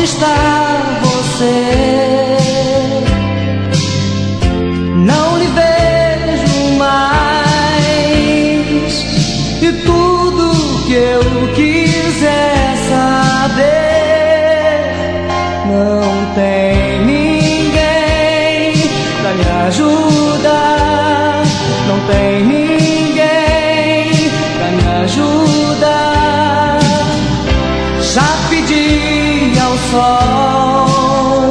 Onde está você? Não lhe vejo mais. E tudo que eu quiser saber, não tem ninguém pra me ajudar. Não tem ninguém pra me ajudar. Já pedi ao sol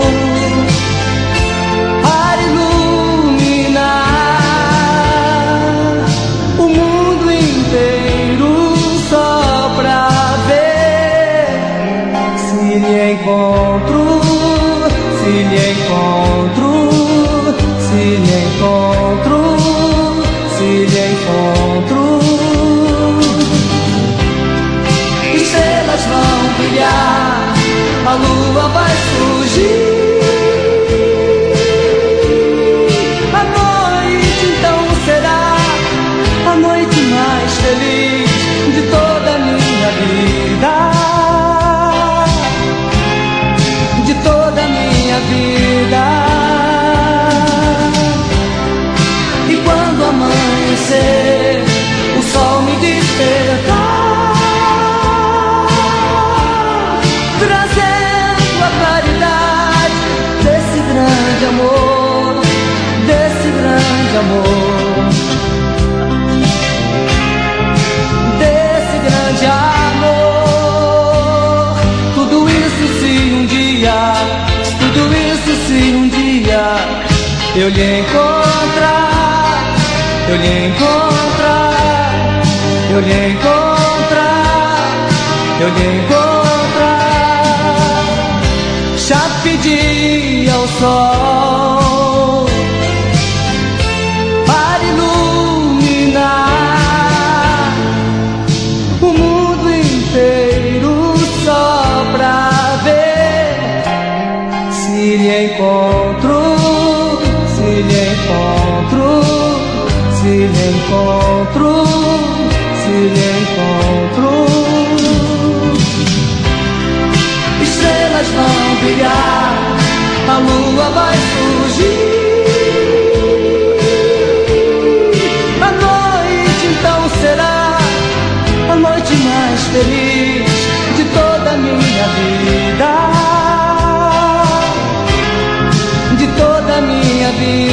para iluminar o mundo inteiro só pra ver se lhe encontro, se lhe encontro, se lhe encontro, se lhe encontro. Estrelas vão brilhar, a lua vai surgir. A noite então será a noite mais feliz de toda a minha vida, de toda a minha vida. E quando amanhecer, o sol me despertar, trazendo a claridade desse grande amor, desse grande amor, desse grande amor. Tudo isso se um dia, tudo isso se um dia eu lhe encontrar, eu lhe encontrar, eu lhe encontrar, eu lhe encontrar. Já pedi ao sol para iluminar o mundo inteiro só pra ver se lhe encontro, se lhe encontro, se lhe encontro, se lhe encontro. Estrelas vão brilhar, a lua vai surgir. A noite então será a noite mais feliz de toda a minha vida, de toda a minha vida.